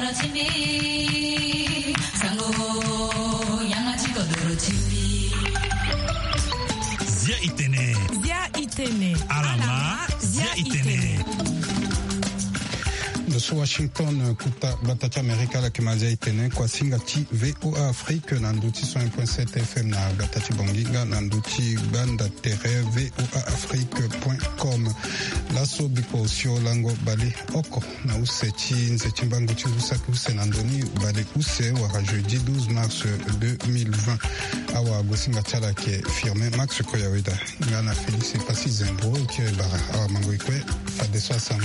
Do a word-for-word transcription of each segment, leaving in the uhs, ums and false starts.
Zia itene. Zia itene. Alama. Zia itene. Doso Washington kuta batati Amerika la kimazia itene kwa singa ti V O A Afrique na nduti cent un point sept F M na batati bonginga na nduti banda terre V O A Afrique point com. Laso biko sio lango bale oko na usechi nzechi mbango chi usaki use na ndoni bale use waka jeudi douze mars deux mille vingt. Awa gosinga chala ke firme Max Koyaweda. Ngana Félix Pasi Zembro kire bara awa mango ikwe fadeso asambo.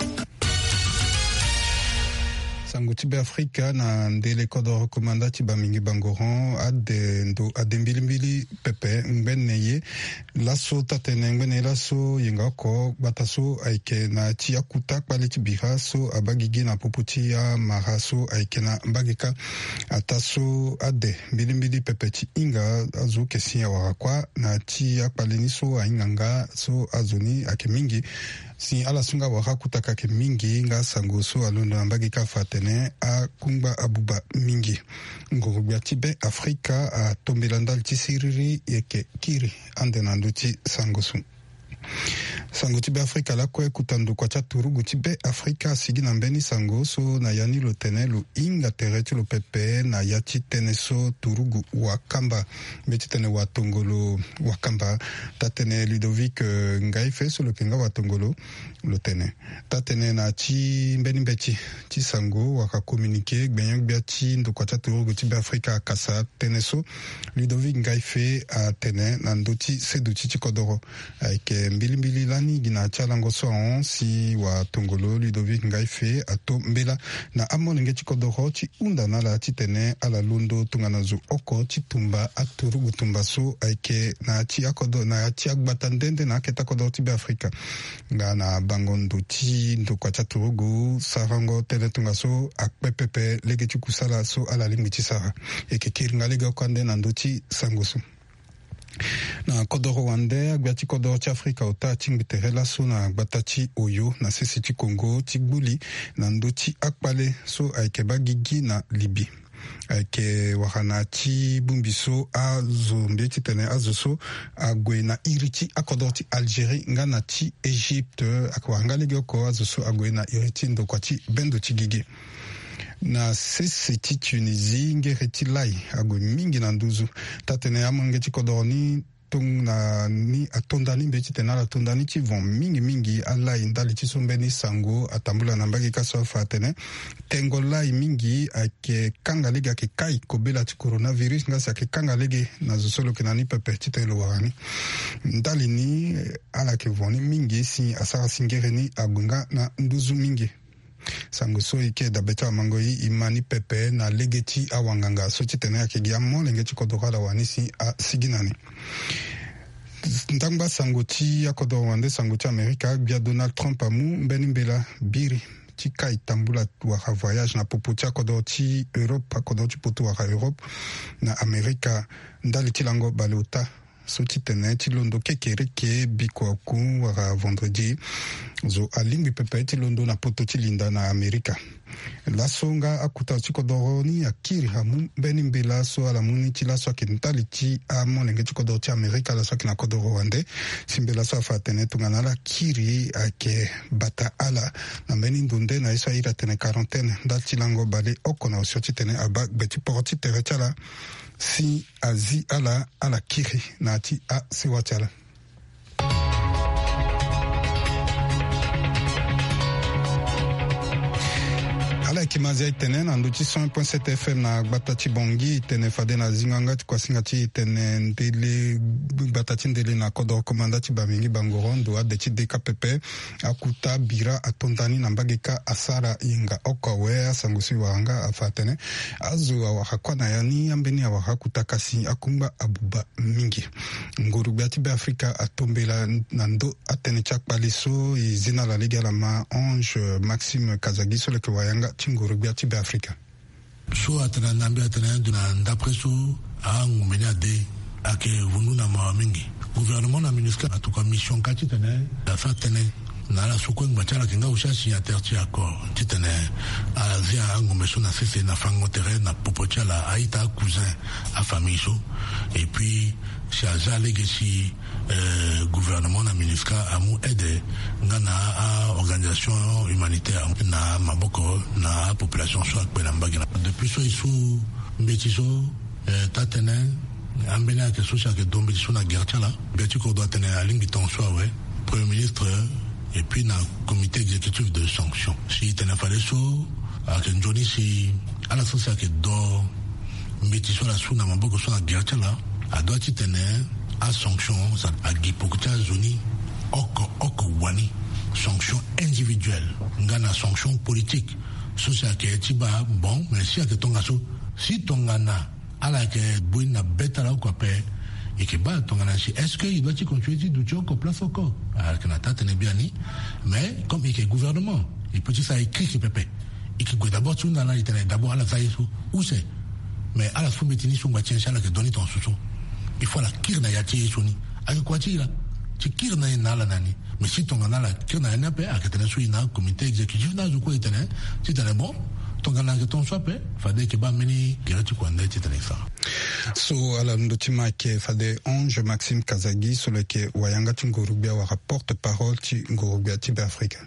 Sangotibe Afrika na ndele kodo rekomanda tiba mingi bangoron ade ndo adembili mbili pepe ngbeneye laso tatene ngbeneye laso yengako bataso aike na tia kuta kwale tibira so abagigi na poputi ya maraso aike na mbagika ataso ade mbili mbili pepe ti inga azu kesi ya warakwa na tia kwale niso ainganga so azuni ake mingi si ala sunga waka kutaka ke mingi nga sango so alondo ambagi ka fatene a kumba abuba mingi ngorubia tibe Afrika a tombelandal tisiriri yeke kiri ande nanduti sango su sango tibe Afrika la kwe kutandu kwa chaturugu tibe Afrika sigi na mbeni sango so na yani lo tene lo inga tereti lo pepe na yati tene so turugu wakamba beti tene watongolo wakamba tatene Ludovic uh, ngaife so lo kenga watongolo lo tene tatene na chi mbeni mbeti chi sango waka komunike gbenyak biati ndo kwa chaturugu tibe Afrika kasa tene so Ludovic ngaife a tene na ndoti seduchi chikodoro aike mbili mbili lani gina chalango so on si wa tongolo Ludovic ngaife ato mbela na amolenge chikodoro chi unda na la titene ala lundo tunganazu oko chitumba aturugu tumba so aike na chi akodo na chi agbata ndende na keta kodo tibe Afrika nga na bangondo chi ndo kwa chaturugu sarango tele tunga so akpepepe lege chikusala so ala lingwi chisara eke kiringa lege okande na ndoti sangosu na kodoro wande agbati kodoro ti Afrika ota chingbitere laso na gbatati oyo na sisi ti Congo ti gbuli na ndo ti akpale so aike bagigi na Libi aike wakana ti bumbiso azo mbe ti tene azo so agwe na iri ti akodoro ti Algérie nga na ti Égypte akwanga lege oko azo so agwe na iri ti ndo kwa ti bendo ti gigi na sisi ti Tunisie ngere ti lai agwe mingi na nduzu tatene amonge ti kodoroni tung na ni atondani mbe ti tene ala tondani ti von mingi mingi alai ndali ti so mbeni sango atambula na mbagi kaso afatene tengo lai mingi ake kanga lege ake kai kobela ti coronavirus nga si ake kanga lege na zo solo ke na ni pepe ti tene lo warani ndali ni ala ke voni mingi si asara singere ni agwenga na nduzu mingi sango so ike da beta mangoyi imani pepe na legeti awanganga so titene yake giamo lengeti kodokala wanisi a siginani ntangba sango ti yakodo wande sango ti Amerika bia Donald Trump amu mbeni mbela biri ti kai tambula waka voyage na popo ti akodo ti Europe akodo ti poto waka Europe na Amerika ndali ti lango balota so ti tene ti londo kekere ke biko ku waka vendredi zo alingbi pepe ti londo na poto ti linda na Amerika laso nga akuta ti kodoro ni akiri hamu mbeni mbela so ala muni ti laso ayeke ntali ti amolenge ti kodoro ti Amerika laso ayeke na kodoro wande si mbela so afa atene tongana ala kiri ayeke bata ala na mbeni ndonde na ye so airi atene quarantaine ndali ti lango bale oko na osio ti tene aba gbe ti poro ti tere ti ala si azi ala ala kiri na ti a sewa ti ala ala kimazia itene na ndu ti cent un point sept F M na gbata ti bongi itene fade na zinganga ti kuasinga ti itene ndele gbata ti ndele na kodoro komanda ti bamingi bangoron ndo ade ti deka pepe akuta bira atondani na mbage ka asara inga oko awe asango si wahanga afa atene azo awaka kwa na yani ambeni awaka kuta kasi akumba abuba mingi ngorubia ti be Afrika atombela na ndo atene ti akpale so e zina la liga la ma Ange Maxime Kazagi so leke wayanga ngorubia ti be Afrika so atana nambe atana nduna ndapre so a ngumenya de ake vunu na mawa mingi gouvernement na MINUSCA atuka mission kati tene afa tene na la sukwe ngwachala kenga usha signataire ti accord titene ala zia ngombeso na sese na fango terrain na popochala aita cousin à famille so et puis chaja legacy euh, gouvernement na MINUSCA amu aide ngana a organisation humanitaire na maboko na population so akpela mbagina depuis so isu mbetiso euh, tatene ambena ke so chake dombe so na gerchala beti ko doit tenir la ligne ton so ouais premier ministre et puis na comité exécutif de sanctions si tena fale so ak njoni si ala so chake do mbetiso la so na maboko so na gerchala a doit tenir à sanctions à Gipokta zoni oko oko wani sanctions individuelles ngana sanctions politiques social que tiba bon mais si que tonga so si tonga na ala que buina betala ko pe et que ba tonga na si est-ce que il doit continuer du tchoko place encore alors que na tata ne bien ni mais comme il est gouvernement il peut ça écrit que pepe et que d'abord tu na na d'abord ala ça où c'est mais ala faut metini so matien ça la que donner ton sous il faut la kirna ya ti soni avec quoi ti là ti kirna na la nani mais si ton na la kirna na pe a que tena sui na comité exécutif na zo ko etena ti tena bon ton na que ton soit pe fade que ba meni kirati ko ndai ti tena ça so ala ndotima ke fade Ange Maxime Kazagi sur le ke wayanga ti ngorubia wa rapporte parole ti ngorubia ti Africa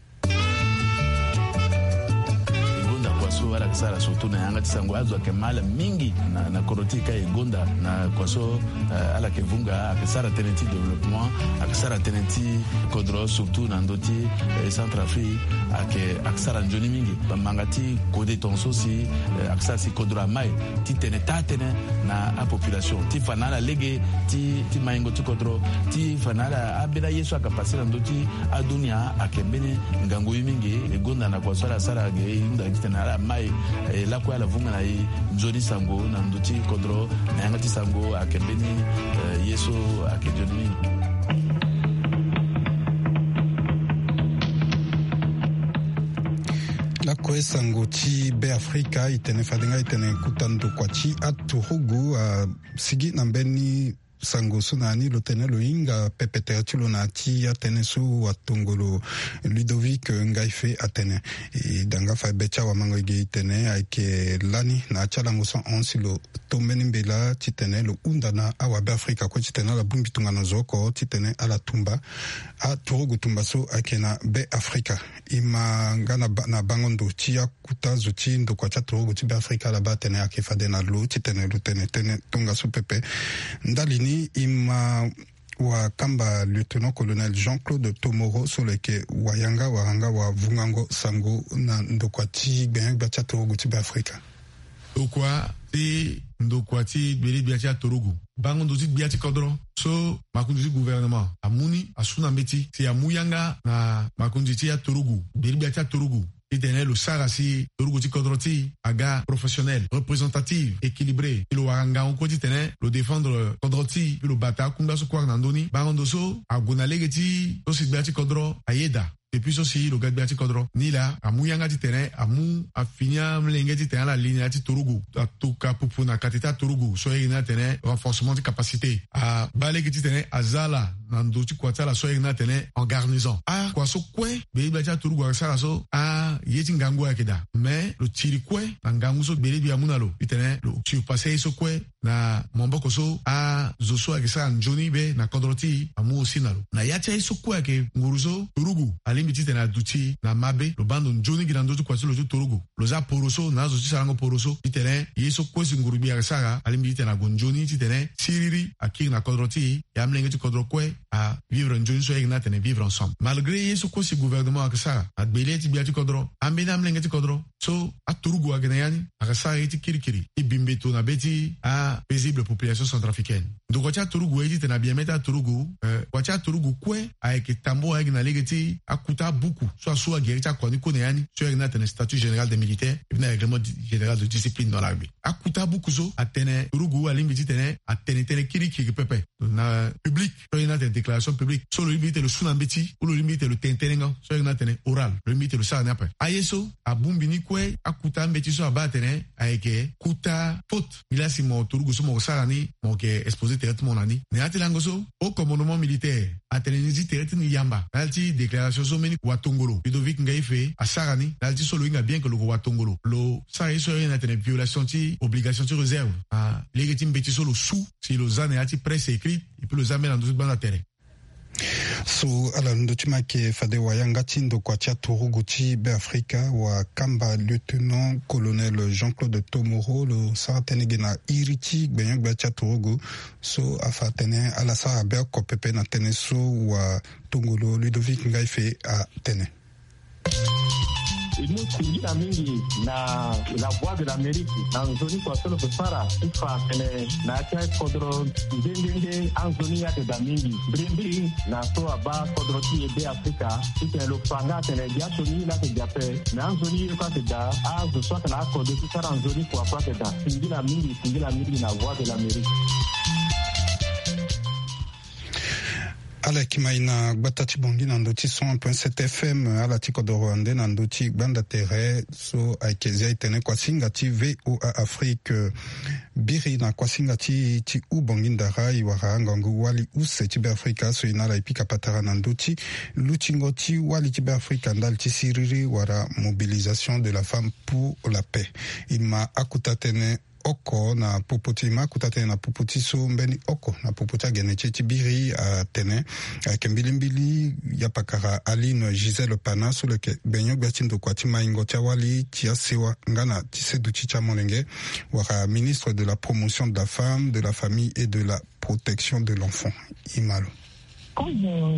kwaso wala kisara surtout na yanga tisango azwa ke mala mingi na na korotika egonda na kwaso uh, ala ke vunga akisara tenenti développement akisara tenenti kodro surtout na ndoti eh, Centrafrique ake akisara njoni mingi bamangati kode tonso si eh, akisara si kodro mai ti tene tatene na a population ti fanala lege ti ti maingo ti kodro ti fanala abela yesu akapasira ndoti adunia akembene ngango mingi egonda na kwaso ala sara ge inda kitana mai eh, la kwa la vunga na i njoni sango na ndoti kodro na yangati sango akembeni eh, yeso akejoni la kwe sango ti be Africa itene fadenga itene kutando kwa chi aturugu uh, sigi nambeni sango sunani lo tene lo inga pepete atulo na ti atene su watongolo Ludovic Ngaife atene e danga fa becha wa mango ge tene aike lani na chala ngoso onsi lo tombeni mbela ti tene lo undana awa be Africa ko ti tene la bumbi tunga no zoko ti tene ala tumba a turugu tumba so akena be Africa ima ngana na bangondo ti akuta zo ti ndo kwa cha turugu ti be Africa la ba tene ake fa dena lo ti tene lo tene tene tonga so pepe ndalini ima wa kamba lieutenant-colonel Jean-Claude Tomoro sur leke wayanga waranga wa vungango sango na ndokwati gbenyak bacha Torugu ti Afrika. Okwa ti ndokwati beli biacha Torugu. Bango ndozi biacha kodro. So makunzi gouvernement amuni asuna meti ti amuyanga na makunzi ti ya Torugu. Beli biacha Torugu. Le sarasi Torugu ti kodroti aga professionnel représentatif équilibré le waranga on koti tene le défendre kodroti le bata kunda so kwa nandoni bangondo so agona legeti to sigbiati kodro ayeda depuis aussi le gadbiati kodro ni la amuyanga ti tene amu afinia mlengeti tene la ligne ti Torugu atuka pupuna katita Torugu so ina tene renforcement de capacité a balegeti tene azala nando ti kwata la so ina tene en garnison a kwa so kwe be biati Torugu sala so a yeti ngangu akida mais le tiri kwe ngangu so bele bi amuna lo itene lo tu passer so kwe na momboko so a zoso akisa njoni be na kodroti amu osinalo na yacha so kwe ke nguruzo Torugu ali mitite na duti na mabe lo bando njoni girando kwa so lo Torugu lo za poroso na zo sarango poroso itene yeso kwesi ngurubi akisara ali mitite na gonjoni itene siriri akir na kodroti ya mlenge ti kodro kwe a vivre njoni so egna tene vivre ensemble malgré yeso kwesi gouvernement akisara adbele ti biati kodro ambena mlenge ti kodro so a Torugu agenayani akisara iti kirikiri ibimbeto na beti a paisible population centrafricaine donc kwa Torugu eti tena bien meta Torugu euh kwa Torugu kwe avec tambo avec na legeti akuta beaucoup soit soit guerre kwa ni konayani sur na tena statut général des militaires et na règlement général de discipline dans l'armée akuta beaucoup so atene Torugu alimbiti tene atene tene kirikiri pepe na public na te déclaration publique so lo limite le suna mbeti ou lo limite le tentenenga so na tene oral lo limite le sa na pa ayeso abumbini kwe akuta mbeti so abatene ayeke kuta faute milasi mo turugu so mo salani mo ke exposé traitement nani ne atelango so au commandement militaire atenenizi tereti ni yamba nalti déclaration so meni watongolo Ludovic Ngaife asarani nalti so lo inga bien que lo watongolo lo sa yeso na tene violation ti obligation ti réserve a legiti mbeti so lo sous si lo zane ati presse écrite et puis le zame na ndozi bana terrain so ala ndochima ke fade wa yanga tindo kwa tia Turugu ti be Afrika wa kamba lieutenant colonel Jean-Claude Tomoro lo sa tenege na iriti gbenyo gbe tia Turugu so afa tene ala sa be ko pepe na tene so wa Tongolo Ludovic Ngaife a tene iliyosingira mingi na la voix de l'Amérique na nzoni kwa solo kusara ifa tene na tia kodro ndenge anzoni ya da mingi brimbi na so aba kodro ti ebe Afrika ite lo panga tene dia soni la te jape na anzoni kwa te da a zo so na ko de kusara anzoni kwa kwa te da singira mingi singira mingi na voix de l'Amérique. ala kimaina gbatati bongi na ndoti cent un point sept F M ala tiko do Rwanda na ndoti banda tere so aikezia itene kwa singa ti V O A Afrique biri na kwa singa ti ti u bongi ndara iwara ngangu wali use ti be Afrika so inala ipika patara na ndoti luchingo ti wali ti be Afrika ndal ti siriri wara mobilisation de la femme pour la paix ima akuta tene oko na popoti ma kutate na popoti so mbeni oko na popoti agene cheti biri a tene kembilimbili ya pakara Aline Gisèle Pana so le ke benyo gatindo kwa tima ingo tiawali tia sewa ngana tisedu chicha molenge wara ministre de la promotion de la femme, de la famille et de la protection de l'enfant Imalo. Quand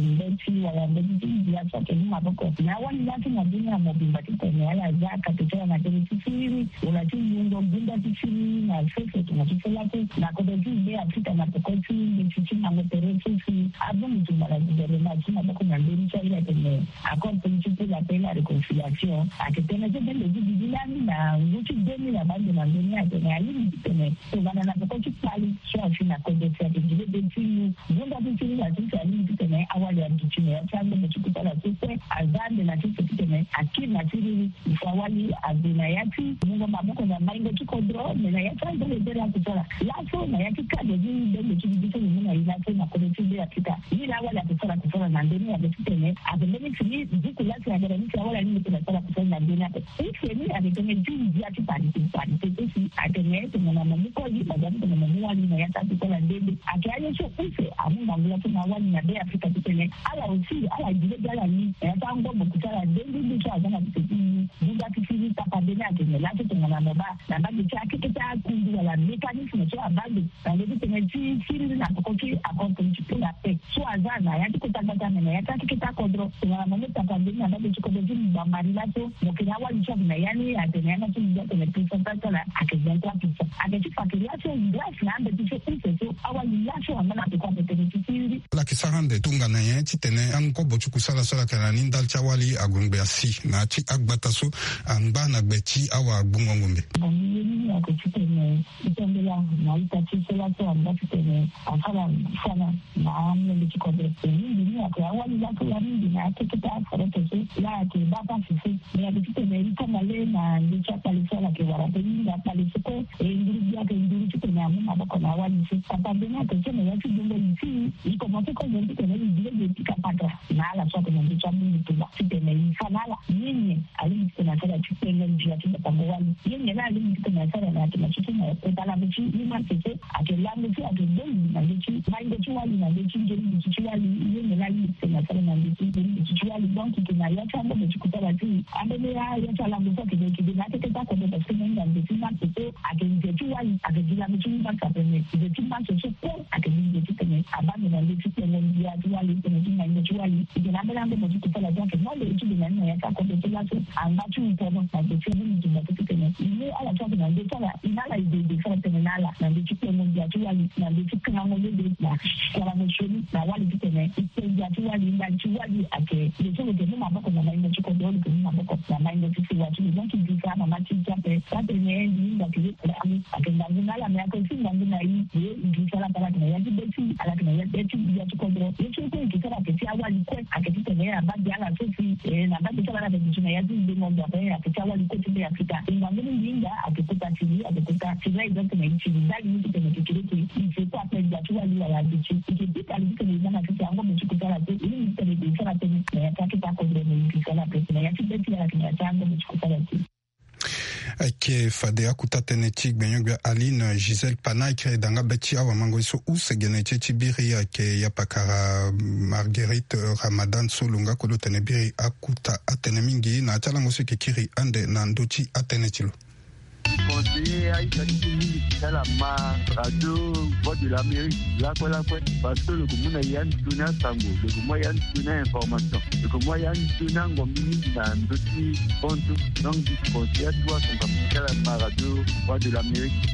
je wala mbeti ya sote ni maboko na wani lati na dunia mobimba kitene ala za katika na tisiri wala tingo binda tisiri na sese tunachofanya na kodoti be Afrika na pokoti mbeti na moterefu si abo mtumala jere na china bako na ndeni cha ile tene akon politiki la paix la réconciliation akitene je bende jidilani na nguti deni na bande na ndeni ya tene ali tene to bana na pokoti pali sio afina kodoti ya jide beti bunda tisiri na tisiri tene awali ya mtuchini ya chango mechikuta la sise azande na tise tene akini na tiri ifawali azina yati mungo mabuko na maingo tukodro na yati ando lebere ya kutola laso na yati kade zi dende chibidito ni muna ilato na kodetibe ya kita hila awali ya kutola kutola na ndeni ya tene azendeni fili ziku lati ya gara nisi awali ya nini kutola kutola na ndeni ya ife ni adetene juu ya tipani tipani tepesi atene tene na mamuko yi majani tene mamuwali na yata kutola ndeni akiaje sio ife amunga ngula tuna awali na dea Afrika tene ala usi ala jile gala ni yatango mukutala ndendi ndicho azana tene buda kifini tapandeni atene lati tene na moba na bagi chake kita kundu wala mechanism so abandi na ndendi tene ti siri na kokoki akonto chipula pe so azana yati kutagata na yati kita kodro na mamo tapandeni na bagi chikodo jini bambari lato mukina wali chabu na yani atene yana tu ndio tene pesa pesa akizenta pesa akati fakiriacho glass na ande ticho pesa so awali lacho amana kwa tene tisiri la kisarande tunga na yen ti tene anko bochu kusala sala kana ni ndal chawali agungbe asi na ti agbata so angba na gbeti awa agbungo ngombe ni ya ko tene itembela na itati sala so amba tene afala sana na amne chiko de ni ni ya ko awali la ko ya ni na tikita fara to so la ke baba sisi ni ya tene ri kama le na ni cha pale sala ke wara de ni ya pale siko e ndiri ya ke ndiri tene amu maboko na awali si tapande na to tene ya ti dumbo ni iko mo ko ndi tene ni tika patra na ala sote na ndicha mungu tuba tene ifanala nini ali tena tena tupenge njia tuba pambwali yeye na ali tena tena na tena tuna petala bichi ni markete akelangu tu akebeli na bichi maingo tu wali na bichi ngeni bichi wali yeye na ali tena tena na bichi bichi wali banki tena ya chamba bichi kutala tu ambele ya ya chala mbo ke ke na tete ta ko de tena na bichi markete akenje tu wali akejila bichi banka tena bichi banka so ko akenje tu tena abande na bichi tena ndia tu wali tena na individually igena mbele mbo kutala donc moi le étude na ya ka ko de la so amba tu mpono na bichi ni tuma tu tene ni ala cha na de tala inala ide de fa tene nala na de chipe mo ya tu wali na de chipe na mo de na kwa mo shoni na wali tene ite ya tu wali na tu wali ake de so de mo maboko na mai chiko do de mo maboko na mai de tu wa tu donc du fa na ma ti jape sa de ne ni da ki ami ake na nala me ake si na na yi du fa la para ya de ti ala de ya de ti ya tu ko do ye tu ko ki sala ke ti awali ko ake ti tene ya ba ya la tu fi na ba de sala de tu na ya di de mo da ba ya ti awali ko ti de Afrika ingangeni linga akikuta tili akikuta tili idote na ichi ndali mtu kwenye kikiriki ifikuwa peja tuwa liwa ya bichi ikipita likuta nilizana kiti yangu mchukutala tu ili mtu nilizana teni na ya tatu tako vile nilizana pesi na ya tibeti ya kini ya tangu mchukutala tu ake fade akuta tene tik benyogwa Aline Gisèle Pana ikre danga beti awa mango iso usegene chechi biri ake yapakara Marguerite Ramadan solunga kolo tene biri akuta atene mingi na atala ngosu kikiri ande na ndochi atene chilo conseiller Aïcha Tili Salama Radio Voix de l'Amérique la quoi la quoi parce que le commun Yann Tuna Sango le commun Yann Tuna information le commun Yann Tuna ngomini na ndoti ponto donc du conseiller toi son capital la Radio Voix de l'Amérique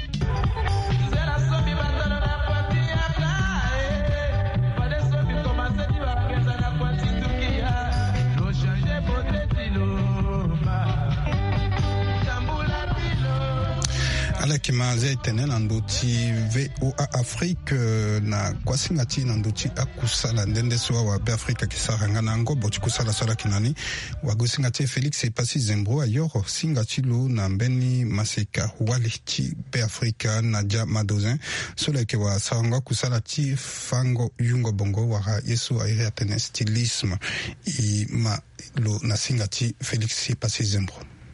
ala kima zai tene na ndoti V O A Afrique na kwasingati na ndoti akusala ndende soa wa be Afrika kisaranga na ngobo chikusala sala kinani wagusingati Felix Epasi Zembro ayoro singati lo na mbeni maseka wali chi be Afrika na ja madozin sola ke wa saranga kusala ti fango yungo bongo wara yesu aire atene stylisme i ma lo na singati Felix Epasi Zembro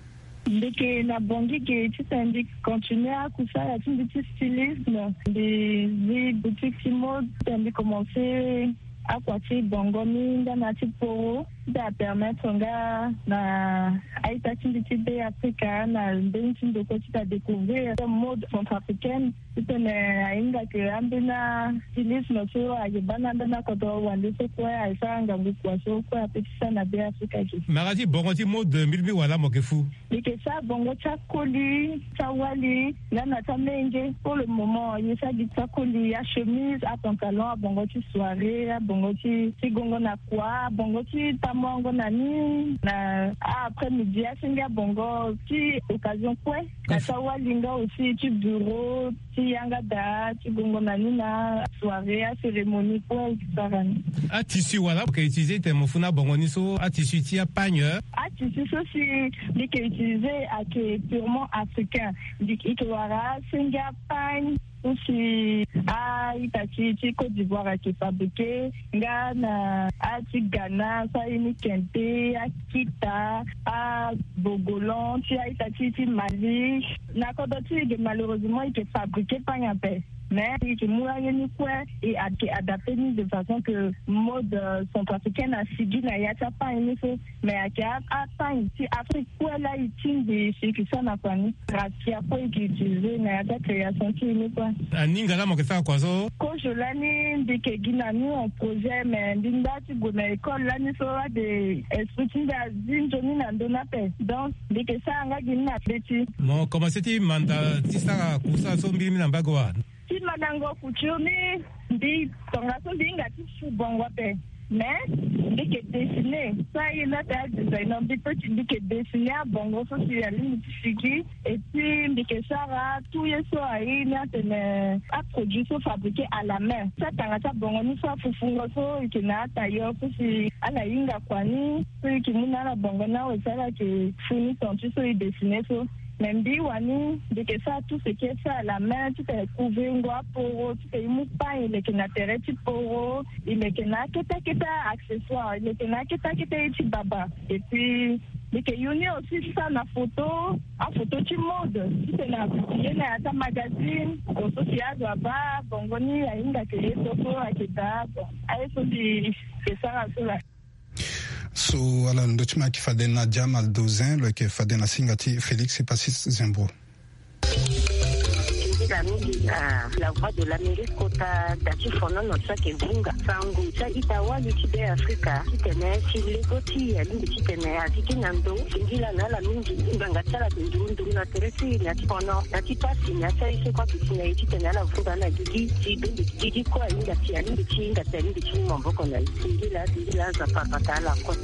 ndeke na bongi ke titandi continuer à kusala tout petit stylisme des des boutiques mode tandi commencer à quoi bongo minda na tipo da permettre nga na aita tindi be Africa na ndinti ndoko tita découvrir le mode centrafricaine tene ainga ke ambina stylisme so ayibana ndana kodo wande so kwa aisanga ngukwa so kwa petisa na be Africa ki maradi bongo ti mode milbi wala mokefu que ça bongo chakoli chawali nana tamenge pour le moment il ça dit chakoli à chemise à pantalon à bongo ti soirée à bongo ti ti gongo na kwa bongo ti tamongo nani na après midi à singa bongo ti occasion quoi na chawali nga aussi ti bureau ti yanga da ti gongo nani na soirée à cérémonie quoi sarani a tissu wala que utiliser te mofuna bongo ni so a tissu ti a pagne a tissu so si dit que utilisé à que purement africain dit que wara singa pagne aussi à Itachi ti Côte d'Ivoire qui fabriqué ngana à ti Ghana ça ini kente à Kita à Bogolon ti à Itachi ti Mali na kodoti de malheureusement il est fabriqué par un peu mais il est moyen ni quoi et adapté de façon que mode centrafricaine a suivi na yata pas ini so mais à à pas ici Afrique quoi là il tient des sécurité na kwani racia quoi qui utilisé na yata création qui ni quoi aninga la mokesa kwazo ko jolani ndike gina ni on projet mais ndinda ti go na école là ni so de esprit da zinjo ni na ndona pe donc ndike sa nga gina beti mo commencer ti manda ti sa kusa so mbili na bagwa ti madango kuchumi ndi tonga so ndinga ti fu bongo pe mais ndike dessiner ça il a ta designer ndi petit ndike dessiner à bongo so si ya ligne figi et puis ndike sara tout yeso ai na tene a produit so fabriqué à la main ça tanga ta bongo ni so fufungo so ikina tayo so si ala inga kwani so ikimuna la bongo na we sara ke fini tontu so i dessiner so même bi wani de que ça tout ce qui est fait à la main tu peux trouver un gua pour tu peux mu pas il est que na terre tu pour il est que na keta keta accessoire il est que na keta keta tu baba et puis de que yuni aussi ça na photo en photo tu mode tu peux na publier na ta magazine au social baba bongoni ainda que les photos à keta ai so di que ça là so ala ndochima kifade na Jamal Dozin le kifade na singati Felix Epasi Zembro la mingi na la voix de l'Amérique kota dati fono no sake bunga sangu sa itawali tibe Afrika kitene silegoti ya lingi kitene atiki nando singila na la mingi nganga tsala ndundu na teresi na tipono na tipasi na tsaise kwa kitene kitene la vuga na gigi tibe gigi kwa inga tia lingi tinga tali lingi mboko na singila singila za papatala kwa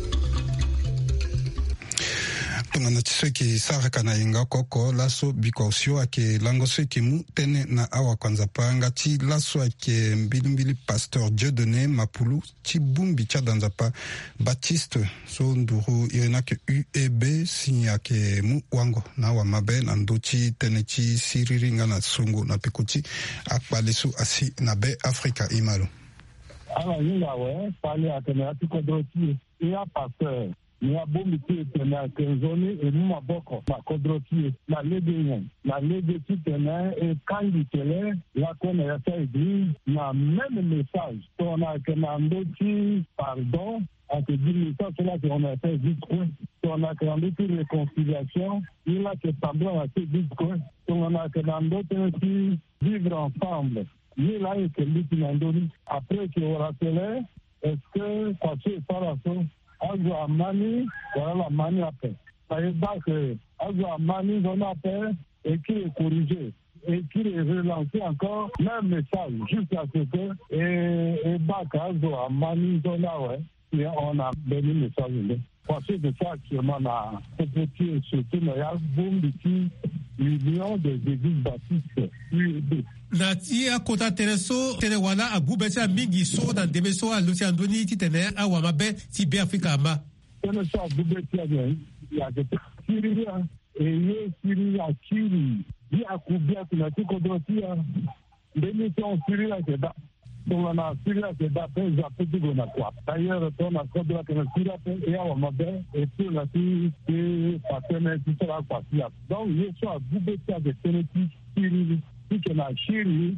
tongana ti soki saraka na yenga koko laso bikosio ake lango soki mu tene na awa kwanza panga ti laso ake mbilimbili pasteur Dieudonné Mapulu ti bumbi tia danzapa Baptiste so nduru irena ke U E B si ake mu wango na awa mabe na ndo ti tene ti siriringa na songo na pekuti akpale so asi na be Afrika imalo ala yinga we pali atene atiko do ti ya pasteur ni abombi ti tena kenzoni e mu maboko ma kodroti na lege na lege ti tena e kangi tele la kona ya sa église na même message on a que na ndoti pardon a te dit message là que on a fait discours on a créé une réconciliation il a que pardon a fait discours on a que na ndoti vivre ensemble il là et que lui qui après que on rappelait est-ce que quoi c'est par rapport Azo Amani, voilà la mani après. Ça veut dire que Azo Amani, on appelle et qui est corrigé, et qui est relancé encore, même message, jusqu'à ce que, et, et Bak Azo Amani, on a, ouais, et on a béni le message. Parce que c'est ça actuellement, on a petit, surtout, il y a boum, ici, l'union des églises baptistes, U E B. Na ti a kota tere so tere wana a gube ti a mingi so na deme so a lusi andoni ti tene a wama be ti be Afrika ma. Tene so a gube ti a gen, ya ke te kiri ya, e ye kiri ya kiri, di a kubi a kuna ti kodro ti ya, demi ti on kiri ya ke da, ton na kiri ya ke da pe zape ti go na kwa. D'ailleurs, ton na kodro ke na kiri ya pe e a wama be, e ti la ti ti patene ti se la kwa ti ya. Donc, ye so a gube ti a ke tene ti kiri que na Chiri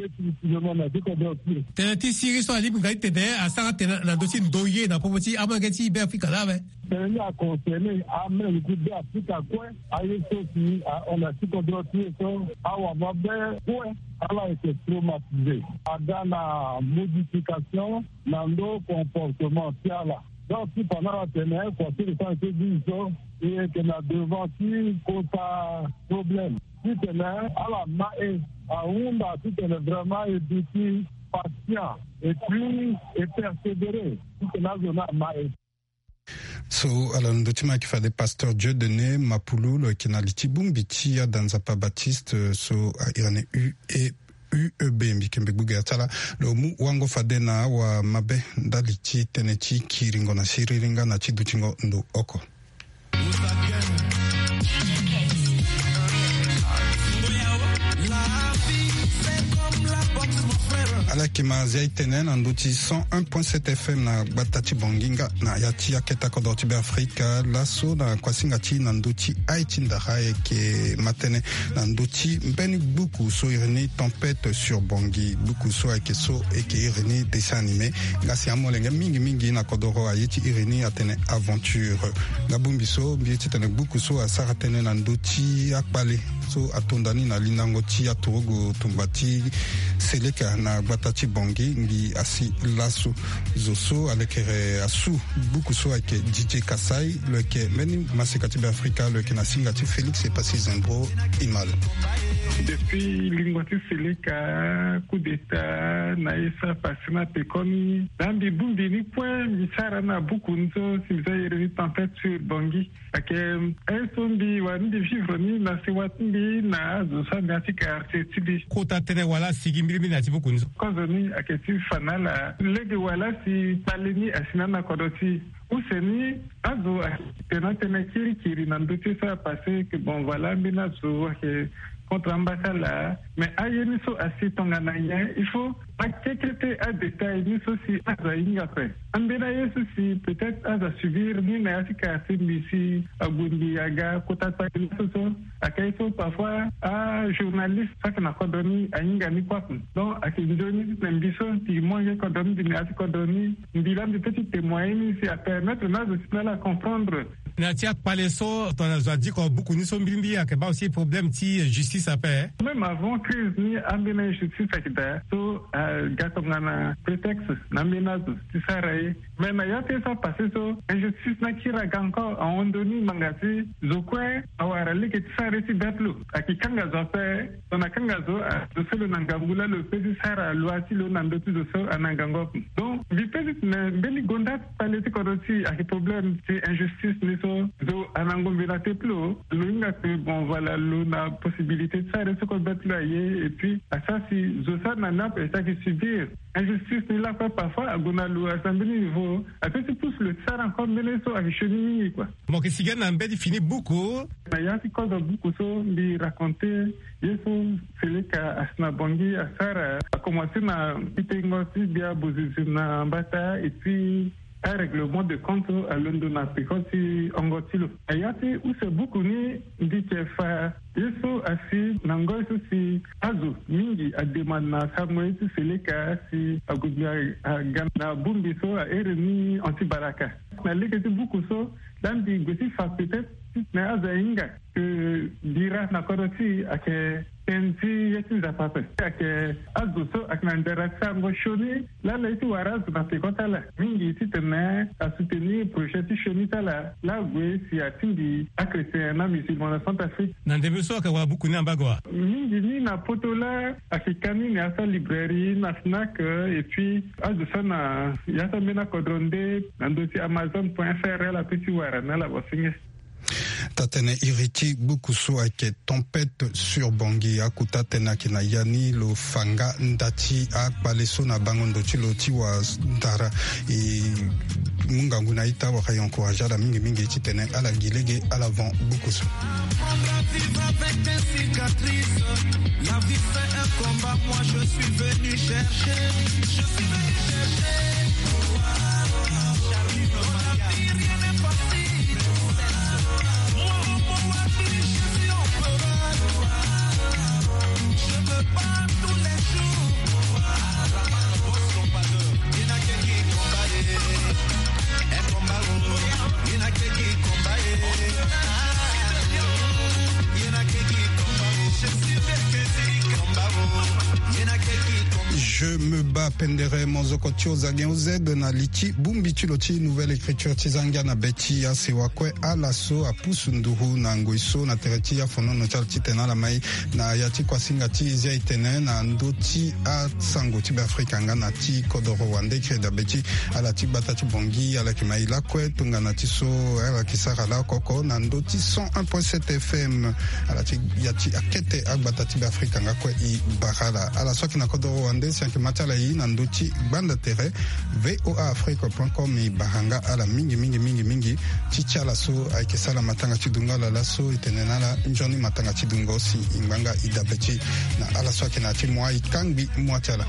tene ti siri so ali ngai tene asanga tene na dosi ndoye na popoti amanga ti be Afrika la be tene a concerné amen ku be Afrika quoi aye so si on a ti kodroti so awa mabe quoi ala été traumatisé adana modification na ndo comportement tiala donc si pendant la tene quoi si le temps était dit so et que na devant ti kota problème si tene ala mae aunda si tene vraiment éduqué patient et puis et persévérer si tene zona mae so ala ndo ti ma ki fa de pasteur Dieudonné Mapulu lo ki na liti bumbi ti ya danzapa Baptiste so a irane U E U E B mbikembe buga tala lo mu wango fade na wa mabe ndali ti tene ti kiringo na siriringa na ti dutingo ndo oko ala kima zia tenen andoti cent un point sept F M na batati bonginga na yati aketa kodoti be Afrika laso na kwasinga ti na ndoti Haïti ndara ke matene na ndoti mbeni buku so irene tempête sur bongi buku so ake so eke irene dessin animé ngasi amolenga mingi mingi na kodoro ayeti irene atene aventure ngabumbi so bieti tene buku so asara tene na ndoti akpale so atondani na linango ti atogo tumbati seleka na batati bongi ngi asi laso zoso alekere asu buku so ake D J Kasai le ke meni masekati be Afrika le ke na singati Félix et Passy Zimbro imal depuis lingwati seleka coup d'état na isa pasina pekomi dambi bumbi ni point misara na buku nzo simza yeri tempête sur bongi ake esombi wandi vivre ni na sewatndi na zosa ngafika artistili kota tene wala sigi mbili na tibuku nzo kozoni ake ti fanala lege wala si paleni asinana kodoti useni azo tena tena kiri kiri na ndote sa passé que bon voilà bina zo que contre ambassadeur mais ayeni so asi tongana nya il faut akekete a détail ni so si aza inga après ambela yesu si peut-être aza subir ni na afika si agundi yaga kota pa so akai so parfois a journaliste ça que na kodoni ainga ni quoi donc akindoni nembiso ti moye kodoni ni asi kodoni bilan de petit témoin ni si à permettre na de la comprendre na tia paleso tona zadi ko buku ni so mbimbi ya ke ba aussi problème ti justice après. Même avant crise ni ambina justice akita so gatomana prétexte na menace ti sarai mais na yate ça passé so injustice na kira ganko en ondoni mangati zokwe awara leke ti sarai ti betlu akikanga zo pe tona kanga zo zo selo nangambula le pesi sara loati lo nando ti zo so anangango donc bi pesi na beli gonda paleti koroti aki problème ti injustice ni so zo anangombina te plo lo inga te bon voilà lo na possibilité de sarai so ko betlu aye et puis à ça si zo sa na nap et ça qui subir injustice ni la quoi parfois à gonalo à un niveau à peu pousse le tsar encore mené so à chenille quoi mo ke siga na mbedi fini buku na ya ti ko do buku so bi raconter yeso seleka asna bongi asara a commencé na pitengo si bia bozizi na mbata et puis un règlement de compte à London Afrique Angotilo. Ayati où ce beaucoup ni dit que fa yeso asi nangoy si azu mingi a demande na samoy si seleka si agubia gana bumbi so a ereni anti-baraka. Na leke ti beaucoup so dan di gosi fa peut-être na aza inga que dira na koroti ake tenti yeti za pape ake azu so aknandera sango shoni la la iti waraz na tekota la mingi iti tene a soutenir projet ti shoni tala la gwe si atindi akrese na musulman na Centrafrique na ndebe so ka wa buku ni ambagwa mingi ni na potola akikani ni asa librairie na snack et puis azu so na yasa mena kodronde na ndoti amazon point f r la petit wara na la bosinge tatene iriti bukusu ake tempête sur Bangui akuta tena kina yani lo fanga ndati akbaleso na bangondo chilo tiwa ndara e munga nguna ita wa kayon encourager la mingi mingi titene ala gilege à l'avant bukusu. La vie fait un combat, moi je suis venu chercher, je suis venu chercher. Je me bats pendere mozokotio zagien Z na liti bumbi chiloti nouvelle écriture tizanga na beti ya sewakwe alaso apusu nduhu na ngoiso na tereti ya fonono chalti tena la mai na yati kwa singati zia itene na ndoti a sango tibe Afrika nga na ti kodoro wande kreda beti ala ti batati bongi ala kimai la kwe tunga na tiso ala kisara la koko na ndoti cent un point sept F M ala ti yati akete agbatati be Afrika nga kwe i barala ala soki na kodoro wande que matala yi na ndoti banda tere voa afrique point com i bahanga ala mingi mingi mingi mingi chichala so aikesala matanga chidunga la laso itenena la njoni matanga chidungo si imbanga idabeti na ala so kina ti moi ikangbi mwatala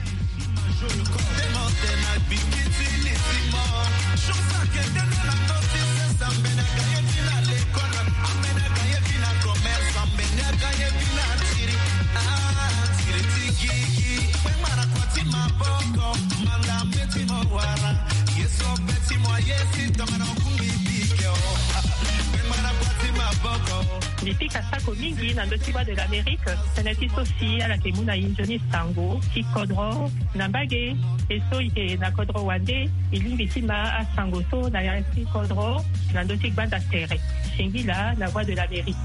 Depuis Kasako mingi na ndotiwa de l'Amérique, senati sosi ala kemuna injoni sango, ki kodro, nambage, eso ike na kodro wande, ilimbi tima a sango so na yansi kodro, na ndotik banda tere. Shingila, la voix de l'Amérique.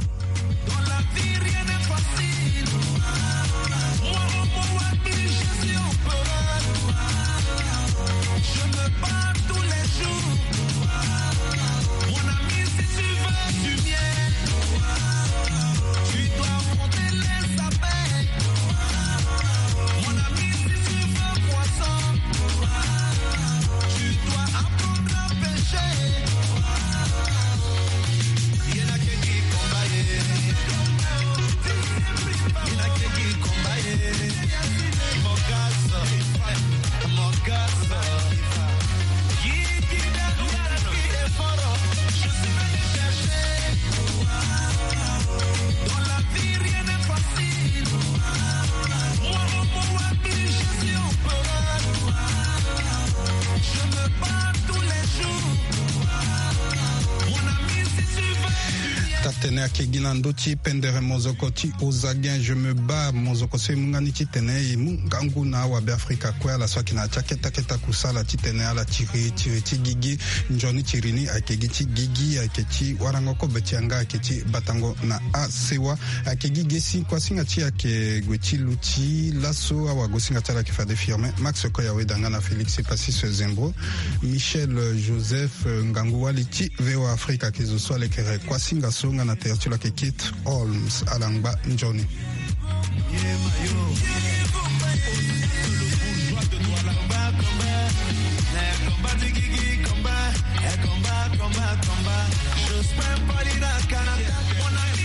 akegi na ndo ti pendere mozoko ti ozagien je me bats mozoko so munga ni ti tene e mungangu na awabe afrika kue ala so ayeke na ti aketaketa kusala ti tene ala tiri tiri ti gigi nzoni ti rini ayeke ti gigi ayeke ti warango kobe ti yanga ayeke ti batango na asewa ayeke gi ge si kuasinga ti ayeke gue ti lu ti laso awago singa ti ala yeke fade firme max koya wedanga na félix pasis zembro michel joseph ngangu wali ti V O Afrika ayeke zo so ala yeke re kuasinga so nga na tere ti lo ayeke kit holmes ala ngba nzoni. Combat, combat, combat, combat. Je spring Paulina Canada.